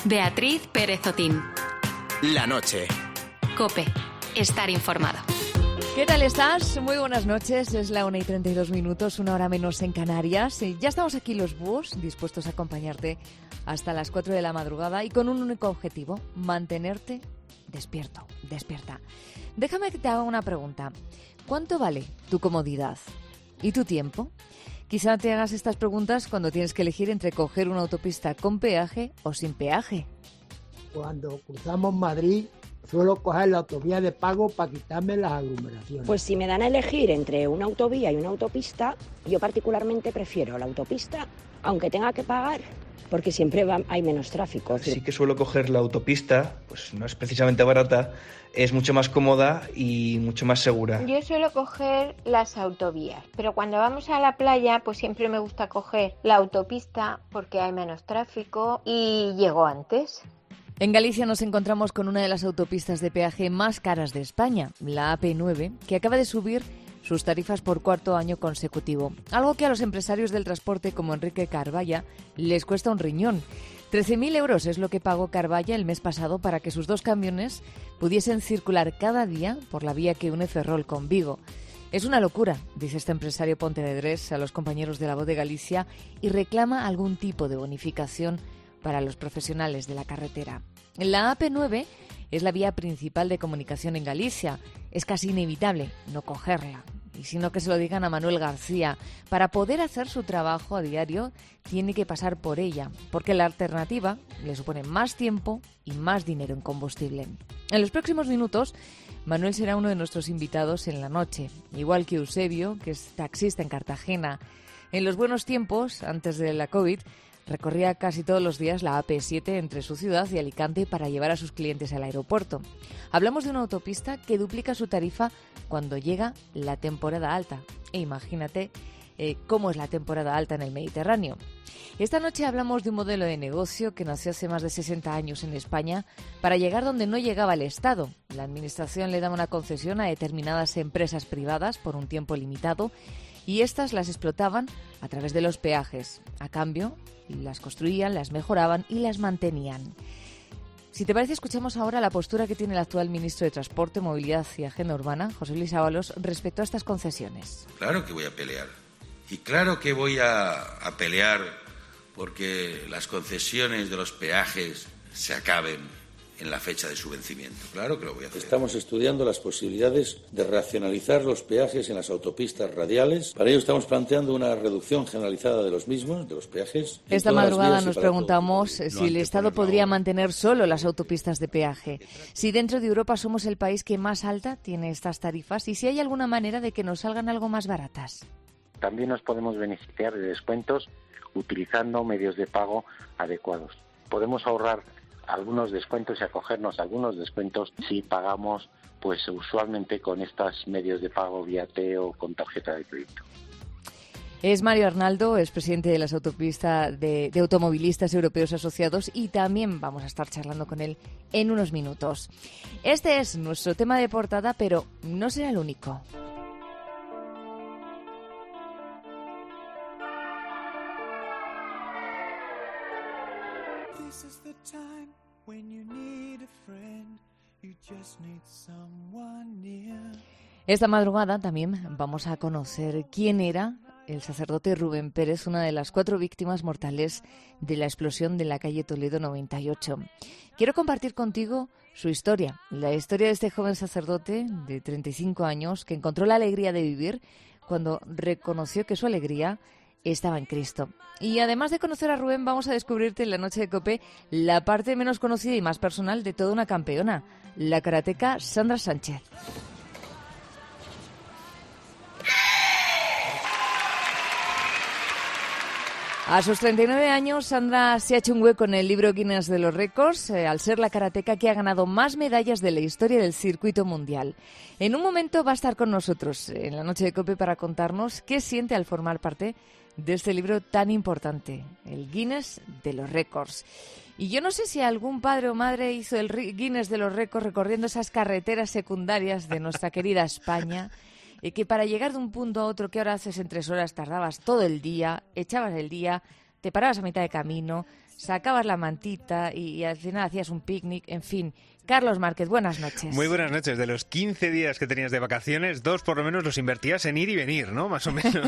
Beatriz Pérez Otín. La noche. COPE. Estar informado. ¿Qué tal estás? Muy buenas noches. Es la 1:32, una hora menos en Canarias. Ya estamos aquí los búhos, dispuestos a acompañarte hasta las 4 de la madrugada y con un único objetivo: mantenerte despierto, despierta. Déjame que te haga una pregunta. ¿Cuánto vale tu comodidad y tu tiempo? Quizá te hagas estas preguntas cuando tienes que elegir entre coger una autopista con peaje o sin peaje. Cuando cruzamos Madrid, suelo coger la autovía de pago para quitarme las aglomeraciones. Pues si me dan a elegir entre una autovía y una autopista, yo particularmente prefiero la autopista, aunque tenga que pagar, porque siempre hay menos tráfico. Sí que suelo coger la autopista, pues no es precisamente barata, es mucho más cómoda y mucho más segura. Yo suelo coger las autovías, pero cuando vamos a la playa, pues siempre me gusta coger la autopista porque hay menos tráfico y llego antes. En Galicia nos encontramos con una de las autopistas de peaje más caras de España, la AP9, que acaba de subir sus tarifas por cuarto año consecutivo. Algo que a los empresarios del transporte como Enrique Carballa les cuesta un riñón. 13.000 euros es lo que pagó Carballa el mes pasado para que sus 2 camiones pudiesen circular cada día por la vía que une Ferrol con Vigo. Es una locura, dice este empresario pontevedrés a los compañeros de La Voz de Galicia, y reclama algún tipo de bonificación para los profesionales de la carretera. La AP9 es la vía principal de comunicación en Galicia. Es casi inevitable no cogerla. Y si no, que se lo digan a Manuel García. Para poder hacer su trabajo a diario, tiene que pasar por ella, porque la alternativa le supone más tiempo y más dinero en combustible. En los próximos minutos, Manuel será uno de nuestros invitados en la noche, igual que Eusebio, que es taxista en Cartagena. En los buenos tiempos, antes de la COVID, recorría casi todos los días la AP7 entre su ciudad y Alicante para llevar a sus clientes al aeropuerto. Hablamos de una autopista que duplica su tarifa cuando llega la temporada alta. E imagínate cómo es la temporada alta en el Mediterráneo. Esta noche hablamos de un modelo de negocio que nació hace más de 60 años en España para llegar donde no llegaba el Estado. La Administración le daba una concesión a determinadas empresas privadas por un tiempo limitado y estas las explotaban a través de los peajes. A cambio, las construían, las mejoraban y las mantenían. Si te parece, escuchamos ahora la postura que tiene el actual ministro de Transporte, Movilidad y Agenda Urbana, José Luis Ábalos, respecto a estas concesiones. Claro que voy a pelear. Y claro que voy a pelear porque las concesiones de los peajes se acaben en la fecha de su vencimiento. Claro que lo voy a hacer. Estamos estudiando las posibilidades de racionalizar los peajes en las autopistas radiales. Para ello estamos planteando una reducción generalizada de los mismos, de los peajes. Esta madrugada nos preguntamos si el Estado podría mantener solo las autopistas de peaje, si dentro de Europa somos el país que más alta tiene estas tarifas y si hay alguna manera de que nos salgan algo más baratas. También nos podemos beneficiar de descuentos utilizando medios de pago adecuados. Podemos ahorrar algunos descuentos y acogernos a algunos descuentos si pagamos pues usualmente con estos medios de pago vía T o con tarjeta de crédito. Es Mario Arnaldo, es presidente de las autopistas de Automovilistas Europeos Asociados, y también vamos a estar charlando con él en unos minutos. Este es nuestro tema de portada, pero no será el único. Esta madrugada también vamos a conocer quién era el sacerdote Rubén Pérez, una de las 4 víctimas mortales de la explosión de la calle Toledo 98. Quiero compartir contigo su historia, la historia de este joven sacerdote de 35 años que encontró la alegría de vivir cuando reconoció que su alegría estaba en Cristo. Y además de conocer a Rubén, vamos a descubrirte en la noche de COPE la parte menos conocida y más personal de toda una campeona, la karateca Sandra Sánchez. A sus 39 años, Sandra se ha hecho un hueco en el libro Guinness de los récords, al ser la karateca que ha ganado más medallas de la historia del circuito mundial. En un momento va a estar con nosotros en la noche de COPE para contarnos qué siente al formar parte de este libro tan importante, el Guinness de los récords. Y yo no sé si algún padre o madre hizo el Guinness de los récords recorriendo esas carreteras secundarias de nuestra querida España, que para llegar de un punto a otro que ahora haces en 3 horas tardabas todo el día, echabas el día te parabas a mitad de camino, sacabas la mantita y al final hacías un picnic, en fin. Carlos Márquez, buenas noches. Muy buenas noches. De los 15 días que tenías de vacaciones, 2 por lo menos los invertías en ir y venir, ¿no? Más o menos.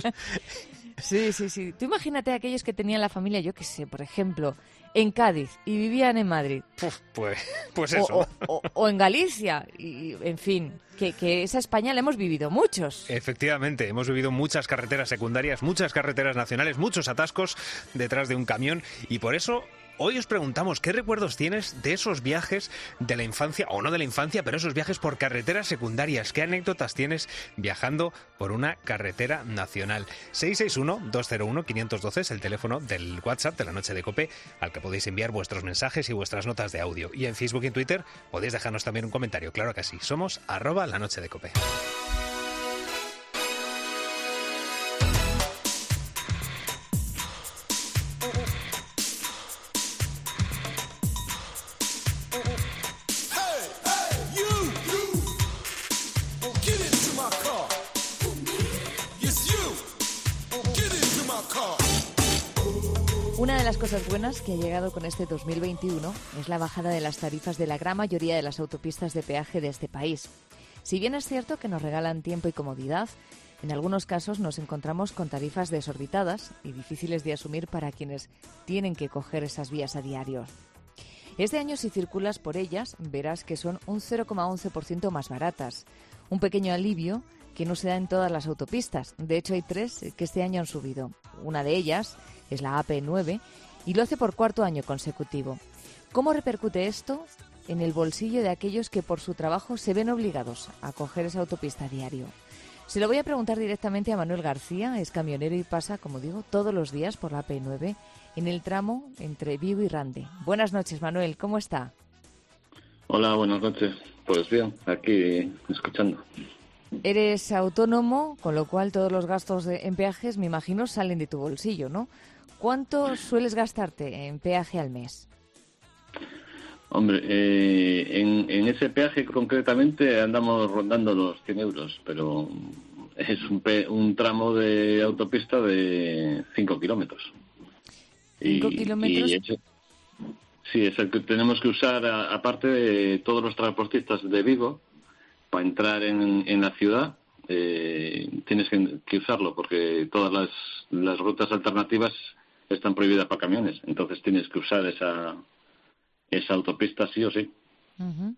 Sí. Tú imagínate a aquellos que tenían la familia, yo qué sé, por ejemplo, en Cádiz y vivían en Madrid. Pues eso. O en Galicia, y en fin, que esa España la hemos vivido muchos. Efectivamente, hemos vivido muchas carreteras secundarias, muchas carreteras nacionales, muchos atascos detrás de un camión y por eso... Hoy os preguntamos qué recuerdos tienes de esos viajes de la infancia, o no de la infancia, pero esos viajes por carreteras secundarias. ¿Qué anécdotas tienes viajando por una carretera nacional? 661-201-512 es el teléfono del WhatsApp de La Noche de COPE, al que podéis enviar vuestros mensajes y vuestras notas de audio. Y en Facebook y en Twitter podéis dejarnos también un comentario. Claro que sí, somos @LaNocheDeCope. Una de las cosas buenas que ha llegado con este 2021 es la bajada de las tarifas de la gran mayoría de las autopistas de peaje de este país. Si bien es cierto que nos regalan tiempo y comodidad, en algunos casos nos encontramos con tarifas desorbitadas y difíciles de asumir para quienes tienen que coger esas vías a diario. Este año, si circulas por ellas, verás que son un 0,11% más baratas. Un pequeño alivio que no se da en todas las autopistas. De hecho, hay 3 que este año han subido. Una de ellas es la AP9 y lo hace por 4º año consecutivo. ¿Cómo repercute esto en el bolsillo de aquellos que por su trabajo se ven obligados a coger esa autopista a diario? Se lo voy a preguntar directamente a Manuel García, es camionero y pasa, como digo, todos los días por la AP9 en el tramo entre Vigo y Rande. Buenas noches, Manuel, ¿cómo está? Hola, buenas noches. Pues bien, aquí escuchando. Eres autónomo, con lo cual todos los gastos en peajes, me imagino, salen de tu bolsillo, ¿no? ¿Cuánto sueles gastarte en peaje al mes? Hombre, en ese peaje concretamente andamos rondando los 100 euros, pero es un tramo de autopista de 5 kilómetros. 5 kilómetros. Sí, es el que tenemos que usar, aparte de todos los transportistas de Vigo, para entrar en la ciudad. Tienes que usarlo porque todas las rutas alternativas están prohibidas para camiones, entonces tienes que usar esa autopista sí o sí. Uh-huh.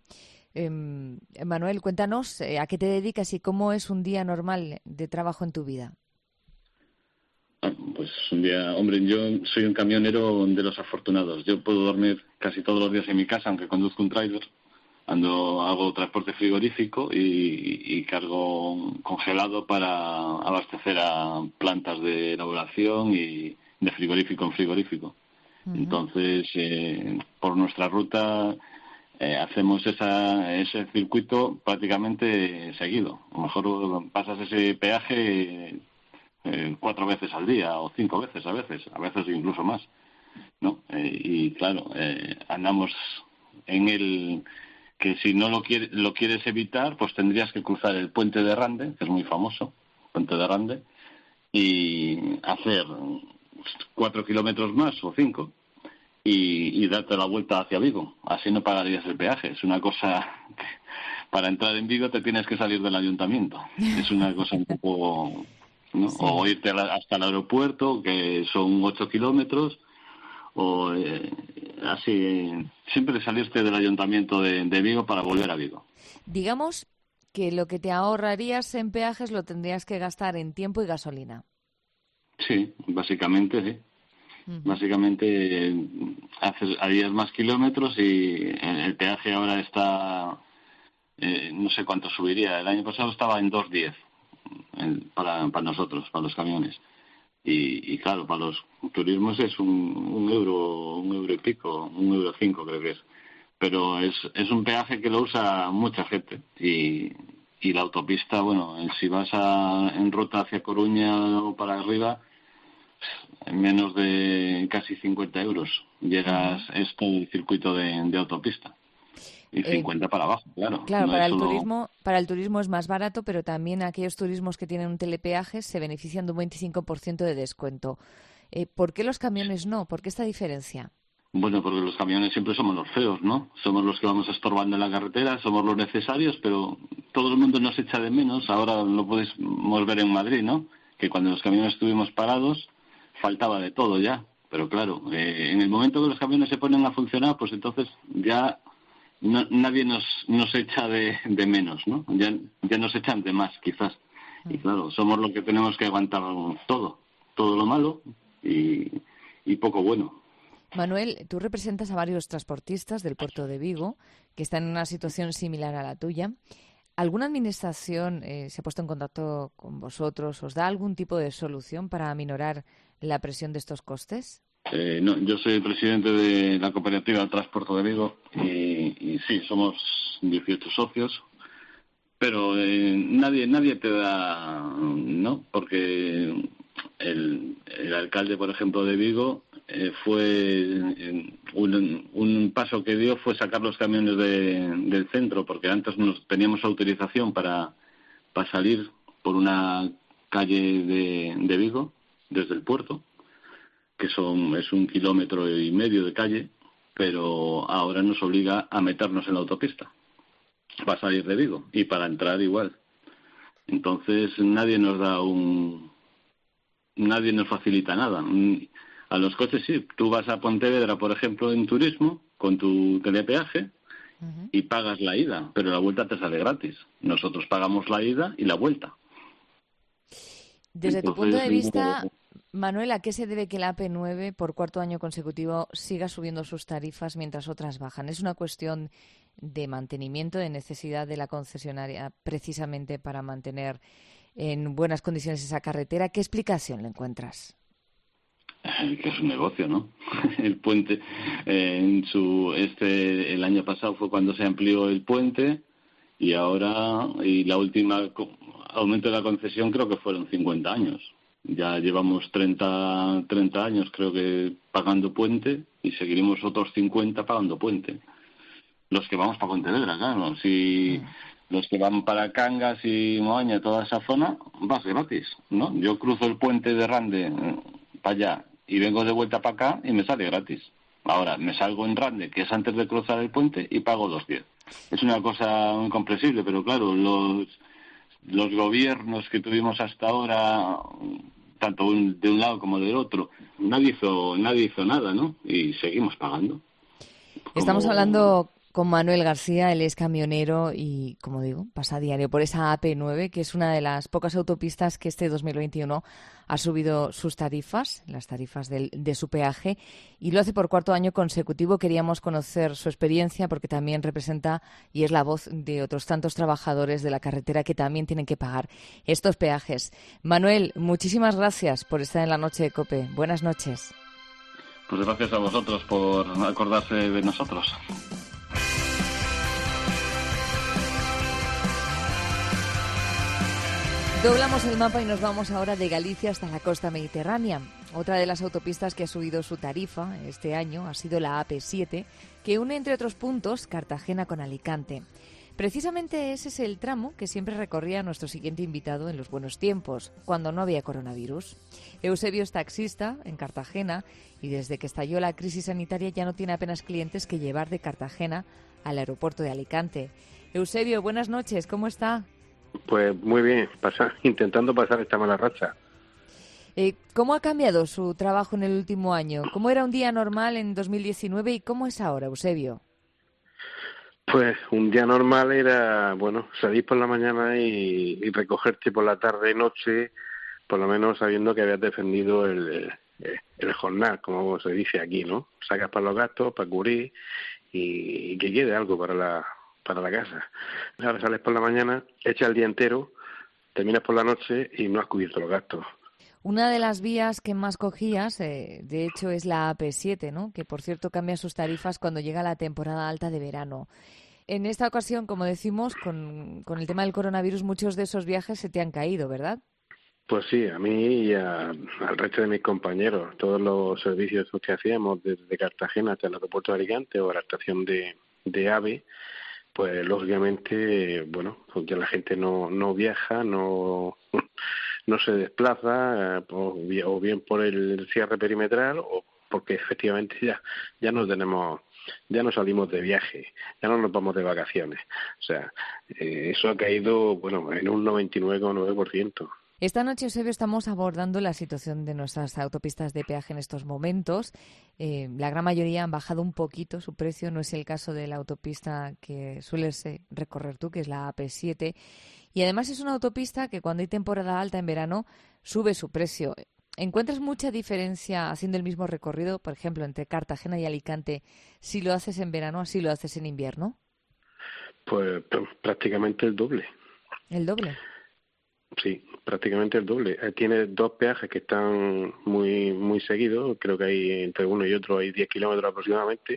Manuel, cuéntanos a qué te dedicas y cómo es un día normal de trabajo en tu vida. Pues un día, hombre, yo soy un camionero de los afortunados. Yo puedo dormir casi todos los días en mi casa, aunque conduzco un tráiler. Hago transporte frigorífico y cargo congelado para abastecer a plantas de elaboración y de frigorífico en frigorífico. Uh-huh. Entonces, por nuestra ruta hacemos ese circuito prácticamente seguido. A lo mejor pasas ese peaje 4 veces al día o 5 veces a veces incluso más, ¿no? Y claro, andamos en el que si no lo quieres evitar, pues tendrías que cruzar el puente de Rande, que es muy famoso, puente de Rande, y hacer 4 kilómetros más o 5 y darte la vuelta hacia Vigo. Así no pagarías el peaje. Es una cosa que para entrar en Vigo te tienes que salir del ayuntamiento. Es una cosa un poco, ¿no? Sí. O irte hasta el aeropuerto, que son 8 kilómetros, o así siempre salirte del ayuntamiento de Vigo para volver a Vigo. Digamos que lo que te ahorrarías en peajes lo tendrías que gastar en tiempo y gasolina. Sí, básicamente sí. Uh-huh. Básicamente harías más kilómetros y el peaje ahora está, no sé cuánto subiría. El año pasado estaba en 2,10 para nosotros, para los camiones. Y claro, para los turismos es un euro y pico, 1,05 € creo que es. Pero es un peaje que lo usa mucha gente. Y la autopista, bueno, si vas en ruta hacia Coruña o para arriba, en menos de casi 50 euros llegas el circuito de autopista. Y 50 para abajo, claro. Claro, no para el turismo es más barato, pero también aquellos turismos que tienen un telepeaje se benefician de un 25% de descuento. ¿Por qué los camiones no? ¿Por qué esta diferencia? Bueno, porque los camiones siempre somos los feos, ¿no? Somos los que vamos estorbando en la carretera, somos los necesarios, pero todo el mundo nos echa de menos. Ahora lo podemos ver en Madrid, ¿no? Que cuando los camiones estuvimos parados, faltaba de todo ya. Pero claro, en el momento que los camiones se ponen a funcionar, pues entonces ya nadie nos echa de menos, ¿no? Ya nos echan de más, quizás. Y claro, somos los que tenemos que aguantar todo lo malo y poco bueno. Manuel, tú representas a varios transportistas del puerto de Vigo que están en una situación similar a la tuya. ¿Alguna administración se ha puesto en contacto con vosotros? ¿Os da algún tipo de solución para aminorar la presión de estos costes? No, yo soy el presidente de la cooperativa del transporte de Vigo y sí, somos 18 socios, pero nadie te da, ¿no? Porque el alcalde, por ejemplo, de Vigo un paso que dio fue sacar los camiones del centro, porque antes teníamos autorización para salir por una calle de Vigo desde el puerto, que es 1,5 kilómetros de calle, pero ahora nos obliga a meternos en la autopista para salir de Vigo y para entrar igual. Entonces nadie nos facilita nada. A los coches sí, tú vas a Pontevedra, por ejemplo, en turismo, con tu telepeaje y pagas la ida, pero la vuelta te sale gratis. Nosotros pagamos la ida y la vuelta. Desde tu punto de vista, Manuel, ¿a qué se debe que la AP9 por cuarto año consecutivo siga subiendo sus tarifas mientras otras bajan? ¿Es una cuestión de mantenimiento, de necesidad de la concesionaria precisamente para mantener en buenas condiciones esa carretera? ¿Qué explicación le encuentras? Que es un negocio, ¿no? El puente, el año pasado fue cuando se amplió el puente y la última aumento de la concesión creo que fueron 50 años. Ya llevamos 30 años creo que pagando puente y seguiremos otros 50 pagando puente. Los que vamos para Pontevedra, claro. Si los que van para Cangas y Moaña, toda esa zona, vas gratis, ¿no? Yo cruzo el puente de Rande para allá y vengo de vuelta para acá y me sale gratis. Ahora, me salgo en Rande, que es antes de cruzar el puente, y pago los 10. Es una cosa incomprensible, pero claro, los gobiernos que tuvimos hasta ahora, tanto de un lado como del otro, nadie hizo nada, ¿no? Y seguimos pagando. Estamos hablando con Manuel García, él es camionero y, como digo, pasa a diario por esa AP9, que es una de las pocas autopistas que este 2021 ha subido sus tarifas, las tarifas de su peaje, y lo hace por cuarto año consecutivo. Queríamos conocer su experiencia porque también representa y es la voz de otros tantos trabajadores de la carretera que también tienen que pagar estos peajes. Manuel, muchísimas gracias por estar en la noche de COPE. Buenas noches. Pues gracias a vosotros por acordarse de nosotros. Doblamos el mapa y nos vamos ahora de Galicia hasta la costa mediterránea. Otra de las autopistas que ha subido su tarifa este año ha sido la AP7, que une, entre otros puntos, Cartagena con Alicante. Precisamente ese es el tramo que siempre recorría nuestro siguiente invitado en los buenos tiempos, cuando no había coronavirus. Eusebio es taxista en Cartagena y desde que estalló la crisis sanitaria ya no tiene apenas clientes que llevar de Cartagena al aeropuerto de Alicante. Eusebio, buenas noches, ¿cómo está? Pues muy bien, intentando pasar esta mala racha. ¿Cómo ha cambiado su trabajo en el último año? ¿Cómo era un día normal en 2019 y cómo es ahora, Eusebio? Pues un día normal era, salir por la mañana y recogerte por la tarde y noche, por lo menos sabiendo que habías defendido el jornal, como se dice aquí, ¿no? Sacas para los gastos, para cubrir y que quede algo para la casa. Ahora sales por la mañana, echas el día entero, terminas por la noche y no has cubierto los gastos. Una de las vías que más cogías, de hecho, es la AP7, ¿no? Que, por cierto, cambia sus tarifas cuando llega la temporada alta de verano. En esta ocasión, como decimos, con el tema del coronavirus, muchos de esos viajes se te han caído, ¿verdad? Pues sí, a mí y al resto de mis compañeros. Todos los servicios que hacíamos desde Cartagena hasta el aeropuerto de Alicante o la estación de AVE, pues lógicamente, pues ya la gente no viaja, no no se desplaza, o bien por el cierre perimetral o porque efectivamente ya no salimos de viaje, ya no nos vamos de vacaciones. O sea, eso ha caído, en un 99,9%. Esta noche, Eusebio, estamos abordando la situación de nuestras autopistas de peaje en estos momentos. La gran mayoría han bajado un poquito su precio. No es el caso de la autopista que sueles recorrer tú, que es la AP7. Y además es una autopista que cuando hay temporada alta en verano sube su precio. ¿Encuentras mucha diferencia haciendo el mismo recorrido, por ejemplo, entre Cartagena y Alicante, si lo haces en verano o si lo haces en invierno? Pues prácticamente el doble. ¿El doble? Sí, prácticamente el doble. Tiene dos peajes que están muy muy seguidos. Creo que hay entre uno y otro hay 10 kilómetros aproximadamente.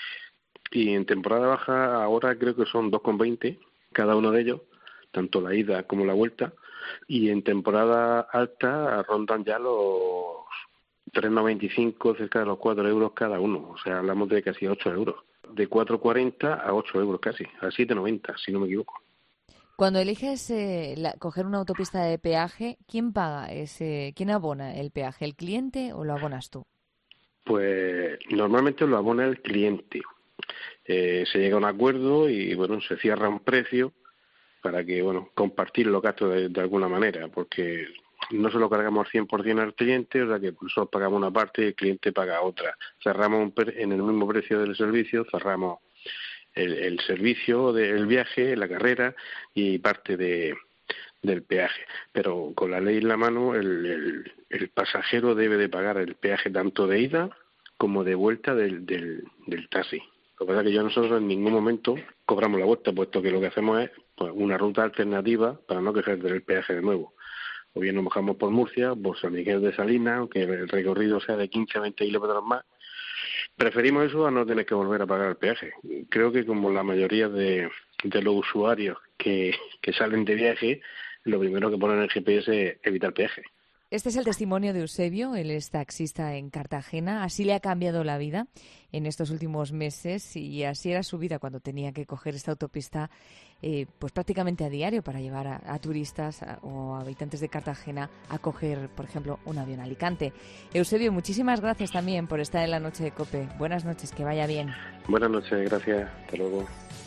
Y en temporada baja ahora creo que son 2,20 cada uno de ellos, tanto la ida como la vuelta. Y en temporada alta rondan ya los 3,95, cerca de los 4 euros cada uno. O sea, hablamos de casi 8 euros. De 4,40 a 8 euros casi, a 7,90 si no me equivoco. Cuando eliges coger una autopista de peaje, ¿quién paga quién abona el peaje, el cliente o lo abonas tú? Pues normalmente lo abona el cliente. Se llega a un acuerdo y se cierra un precio para que compartir los gastos de alguna manera, porque no se lo cargamos al 100% al cliente, o sea que nosotros pagamos una parte y el cliente paga otra. Cerramos en el mismo precio del servicio, cerramos el servicio del viaje, la carrera y parte del peaje. Pero con la ley en la mano, el pasajero debe de pagar el peaje tanto de ida como de vuelta del taxi. Lo que pasa es que nosotros en ningún momento cobramos la vuelta, puesto que lo que hacemos es una ruta alternativa para no quejar del peaje de nuevo. O bien nos bajamos por Murcia, por San Miguel de Salinas, aunque el recorrido sea de 15 a 20 kilómetros más. Preferimos eso a no tener que volver a pagar el peaje. Creo que como la mayoría de los usuarios que salen de viaje, lo primero que ponen en el GPS es evitar peaje. Este es el testimonio de Eusebio, él es taxista en Cartagena. Así le ha cambiado la vida en estos últimos meses y así era su vida cuando tenía que coger esta autopista pues prácticamente a diario para llevar a turistas o habitantes de Cartagena a coger, por ejemplo, un avión a Alicante. Eusebio, muchísimas gracias también por estar en la noche de COPE. Buenas noches, que vaya bien. Buenas noches, gracias. Hasta luego.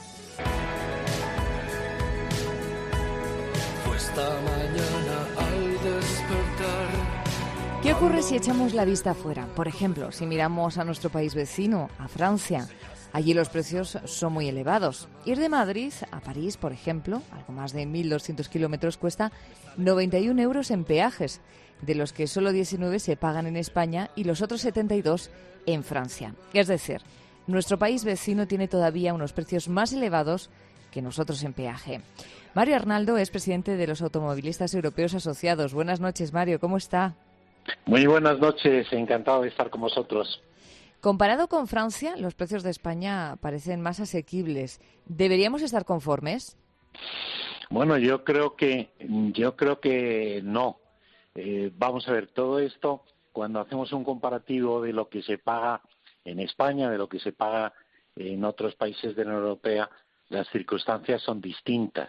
Esta mañana al despertar. ¿Qué ocurre si echamos la vista afuera? Por ejemplo, si miramos a nuestro país vecino, a Francia. Allí los precios son muy elevados. Ir de Madrid a París, por ejemplo, algo más de 1.200 kilómetros, cuesta 91 euros en peajes, de los que solo 19 se pagan en España y los otros 72 en Francia. Es decir, nuestro país vecino tiene todavía unos precios más elevados que nosotros en peaje. Mario Arnaldo es presidente de los Automovilistas Europeos Asociados. Buenas noches, Mario, ¿cómo está? Muy buenas noches, encantado de estar con vosotros. Comparado con Francia, los precios de España parecen más asequibles. ¿Deberíamos estar conformes? Bueno, yo creo que no. Vamos a ver, todo esto, cuando hacemos un comparativo de lo que se paga en España, de lo que se paga en otros países de la Unión Europea, las circunstancias son distintas.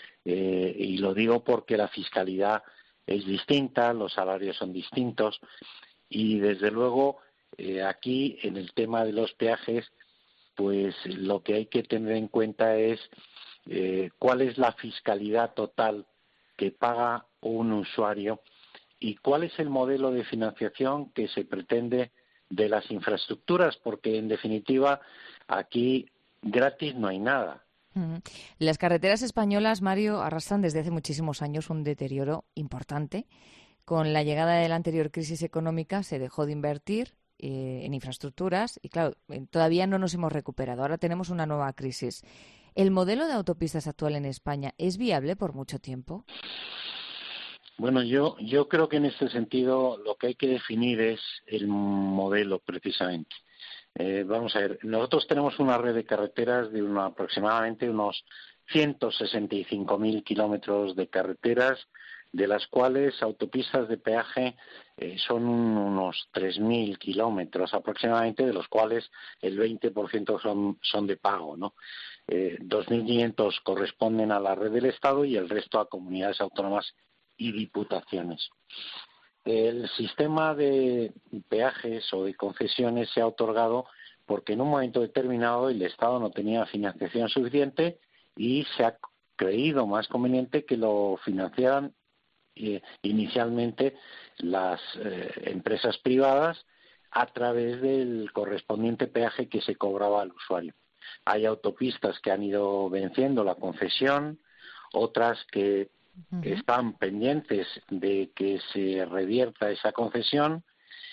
Y lo digo porque la fiscalidad es distinta, los salarios son distintos y desde luego aquí en el tema de los peajes pues lo que hay que tener en cuenta es cuál es la fiscalidad total que paga un usuario y cuál es el modelo de financiación que se pretende de las infraestructuras, porque en definitiva aquí gratis no hay nada. Las carreteras españolas, Mario, arrastran desde hace muchísimos años un deterioro importante. Con la llegada de la anterior crisis económica se dejó de invertir en infraestructuras y, claro, todavía no nos hemos recuperado. Ahora tenemos una nueva crisis. ¿El modelo de autopistas actual en España es viable por mucho tiempo? Bueno, yo creo que en este sentido lo que hay que definir es el modelo precisamente. Vamos a ver, nosotros tenemos una red de carreteras de aproximadamente unos 165.000 kilómetros de carreteras, de las cuales autopistas de peaje son unos 3.000 kilómetros aproximadamente, de los cuales el 20% son de pago, ¿no? 2.500 corresponden a la red del Estado y el resto a comunidades autónomas y diputaciones. El sistema de peajes o de concesiones se ha otorgado porque en un momento determinado el Estado no tenía financiación suficiente y se ha creído más conveniente que lo financiaran inicialmente las empresas privadas a través del correspondiente peaje que se cobraba al usuario. Hay autopistas que han ido venciendo la concesión, otras que están pendientes de que se revierta esa concesión,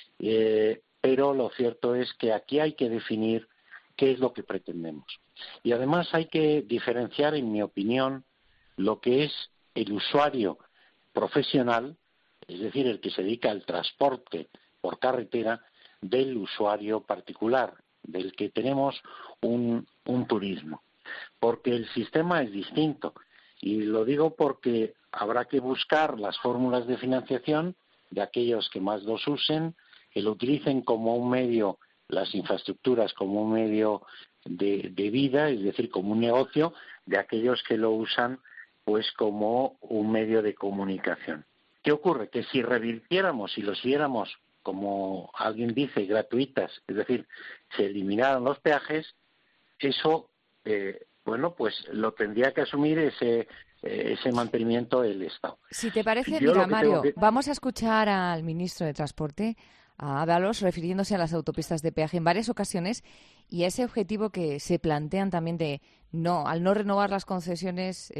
pero lo cierto es que aquí hay que definir qué es lo que pretendemos. Y además hay que diferenciar, en mi opinión, lo que es el usuario profesional, es decir, el que se dedica al transporte por carretera, del usuario particular, del que tenemos un turismo. Porque el sistema es distinto. Y lo digo porque habrá que buscar las fórmulas de financiación de aquellos que más los usen, que lo utilicen como un medio, las infraestructuras como un medio de vida, es decir, como un negocio, de aquellos que lo usan pues como un medio de comunicación. ¿Qué ocurre? Que si revirtiéramos y lo hiciéramos, como alguien dice, gratuitas, es decir, se eliminaran los peajes, eso, pues lo tendría que asumir ese mantenimiento del Estado. Si te parece, mira, Mario, vamos a escuchar al ministro de Transporte, a Ábalos, refiriéndose a las autopistas de peaje en varias ocasiones y a ese objetivo que se plantean también de no renovar las concesiones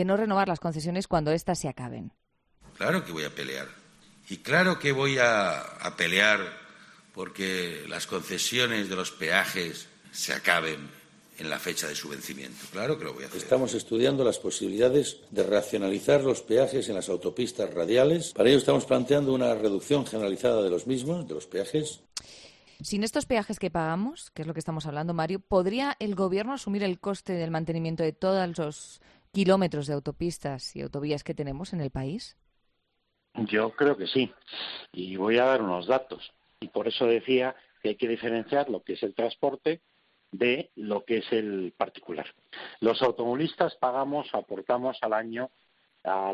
cuando éstas se acaben. Claro que voy a pelear. Y claro que voy a pelear porque las concesiones de los peajes se acaben en la fecha de su vencimiento. Claro que lo voy a hacer. Estamos estudiando las posibilidades de racionalizar los peajes en las autopistas radiales. Para ello estamos planteando una reducción generalizada de los mismos, de los peajes. Sin estos peajes que pagamos, que es lo que estamos hablando, Mario, ¿podría el Gobierno asumir el coste del mantenimiento de todos los kilómetros de autopistas y autovías que tenemos en el país? Yo creo que sí. Y voy a dar unos datos. Y por eso decía que hay que diferenciar lo que es el transporte de lo que es el particular. Los automovilistas aportamos al año a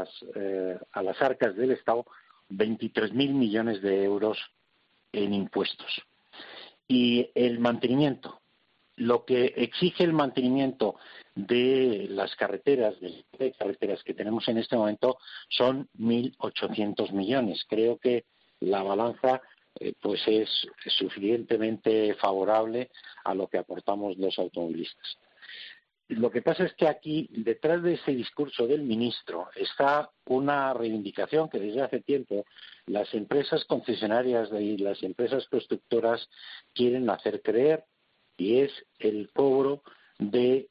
las arcas del Estado 23.000 millones de euros en impuestos. Y el mantenimiento, lo que exige el mantenimiento de las carreteras, de carreteras que tenemos en este momento, son 1.800 millones. Creo que la balanza pues es suficientemente favorable a lo que aportamos los automovilistas. Lo que pasa es que aquí, detrás de ese discurso del ministro, está una reivindicación que desde hace tiempo las empresas concesionarias y las empresas constructoras quieren hacer creer, y es el cobro del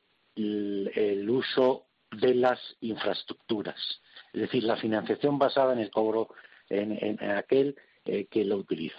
uso de las infraestructuras. Es decir, la financiación basada en el cobro en aquel que lo utiliza.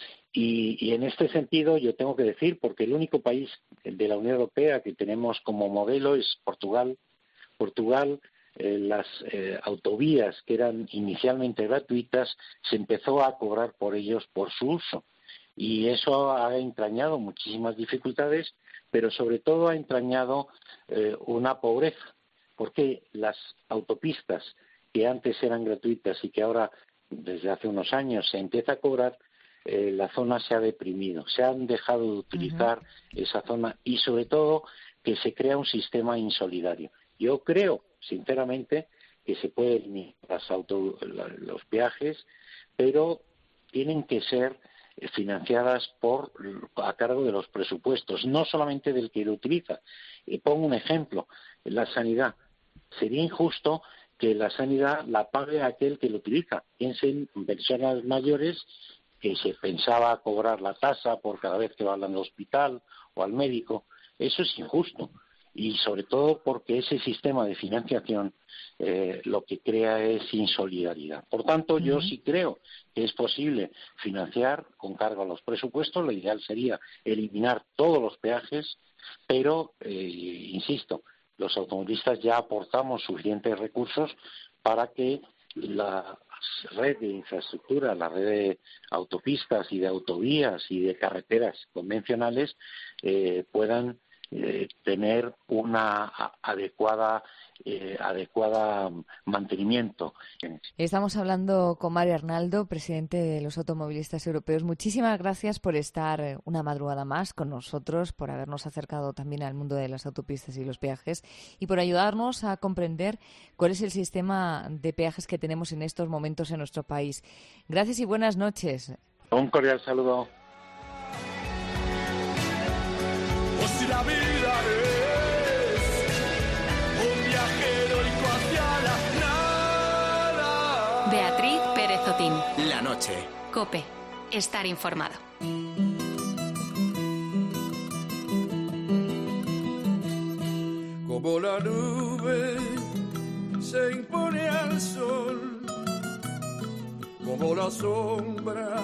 Y en este sentido yo tengo que decir, porque el único país de la Unión Europea que tenemos como modelo es Portugal. Portugal, las autovías que eran inicialmente gratuitas, se empezó a cobrar por ellos por su uso. Y eso ha entrañado muchísimas dificultades, pero sobre todo ha entrañado una pobreza, porque las autopistas que antes eran gratuitas y que ahora desde hace unos años se empieza a cobrar, la zona se ha deprimido, se han dejado de utilizar esa zona y sobre todo que se crea un sistema insolidario. Yo creo, sinceramente, que se puede eliminar los peajes, pero tienen que ser financiadas a cargo de los presupuestos, no solamente del que lo utiliza. Pongo un ejemplo, la sanidad. Sería injusto que la sanidad la pague aquel que lo utiliza. Piensen en personas mayores que se pensaba cobrar la tasa por cada vez que van al hospital o al médico. Eso es injusto. Y sobre todo porque ese sistema de financiación lo que crea es insolidaridad. Por tanto, yo sí creo que es posible financiar con cargo a los presupuestos. Lo ideal sería eliminar todos los peajes, pero, insisto, los automovilistas ya aportamos suficientes recursos para que la red de infraestructura, la red de autopistas y de autovías y de carreteras convencionales puedan tener una adecuada mantenimiento. Estamos hablando con Mario Arnaldo, presidente de los automovilistas europeos. Muchísimas gracias por estar una madrugada más con nosotros, por habernos acercado también al mundo de las autopistas y los peajes y por ayudarnos a comprender cuál es el sistema de peajes que tenemos en estos momentos en nuestro país. Gracias y buenas noches. Un cordial saludo. O si la vida es un viaje heroico hacia la nada. Beatriz Pérez Otín. La noche. COPE. Estar informado. Como la nube se impone al sol, como la sombra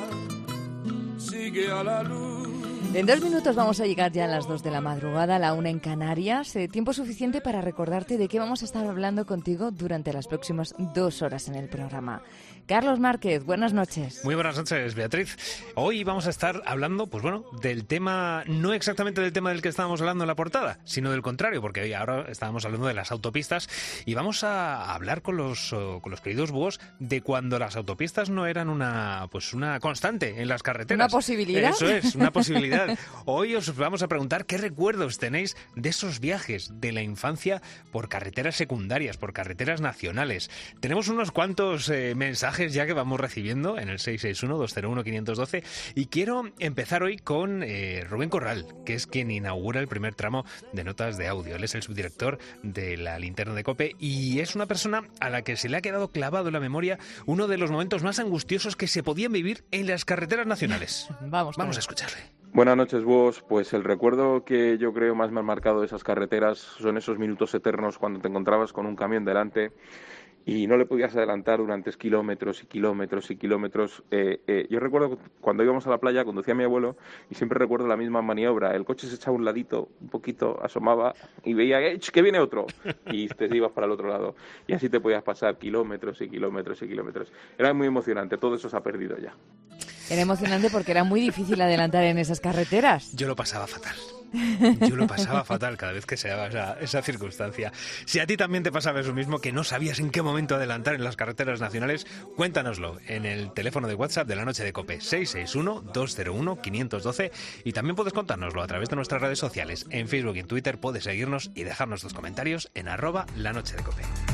sigue a la luz. En 2 minutos vamos a llegar ya a las 2 de la madrugada, la 1 en Canarias. Tiempo suficiente para recordarte de qué vamos a estar hablando contigo durante las próximas 2 horas en el programa. Carlos Márquez, buenas noches. Muy buenas noches, Beatriz. Hoy vamos a estar hablando, pues bueno, del tema, no exactamente del tema del que estábamos hablando en la portada, sino del contrario, porque hoy ahora estábamos hablando de las autopistas y vamos a hablar con los queridos búhos de cuando las autopistas no eran una constante en las carreteras. ¿Una posibilidad? Eso es, una posibilidad. Hoy os vamos a preguntar qué recuerdos tenéis de esos viajes de la infancia por carreteras secundarias, por carreteras nacionales. Tenemos unos cuantos mensajes ya que vamos recibiendo en el 661-201-512 y quiero empezar hoy con Rubén Corral, que es quien inaugura el primer tramo de notas de audio. Él es el subdirector de la Linterna de COPE y es una persona a la que se le ha quedado clavado en la memoria uno de los momentos más angustiosos que se podían vivir en las carreteras nacionales. Vamos a escucharle. Buenas noches, vos. Pues el recuerdo que yo creo más me ha marcado de esas carreteras son esos minutos eternos cuando te encontrabas con un camión delante y no le podías adelantar durante kilómetros y kilómetros y kilómetros. Yo recuerdo cuando íbamos a la playa, conducía a mi abuelo y siempre recuerdo la misma maniobra. El coche se echaba a un ladito, un poquito, asomaba y veía que viene otro y te ibas para el otro lado. Y así te podías pasar kilómetros y kilómetros y kilómetros. Era muy emocionante, todo eso se ha perdido ya. Era emocionante porque era muy difícil adelantar en esas carreteras. Yo lo pasaba fatal. Cada vez que se daba esa circunstancia. Si a ti también te pasaba eso mismo, que no sabías en qué momento adelantar en las carreteras nacionales, cuéntanoslo en el teléfono de WhatsApp de la noche de COPE, 661-201-512, y también puedes contárnoslo a través de nuestras redes sociales. En Facebook y en Twitter puedes seguirnos y dejarnos tus comentarios en @lanochedecope.